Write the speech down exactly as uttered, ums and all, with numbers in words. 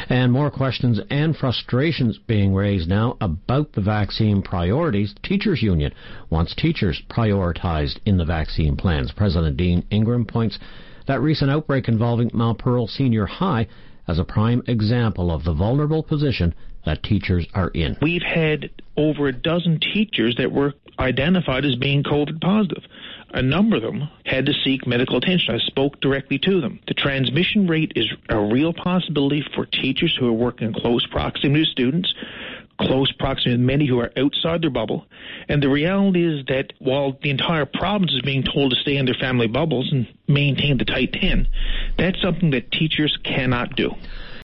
And more questions and frustrations being raised now about the vaccine priorities. Teachers Union wants teachers prioritized in the vaccine plans. President Dean Ingram points that recent outbreak involving Mount Pearl Senior High as a prime example of the vulnerable position that teachers are in. We've had over a dozen teachers that were identified as being COVID positive. A number of them had to seek medical attention. I spoke directly to them. The transmission rate is a real possibility for teachers who are working in close proximity to students, close proximity to many who are outside their bubble. And the reality is that while the entire province is being told to stay in their family bubbles and maintain the tight ten, that's something that teachers cannot do.